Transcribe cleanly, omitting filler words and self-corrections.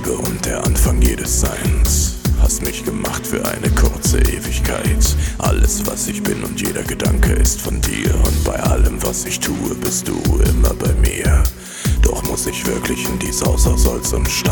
Liebe und der Anfang jedes Seins. Hast mich gemacht für eine kurze Ewigkeit. Alles, was ich bin und jeder Gedanke ist von dir. Und bei allem, was ich tue, bist du immer bei mir. Doch muss ich wirklich in dies Haus aus Holz und Stein?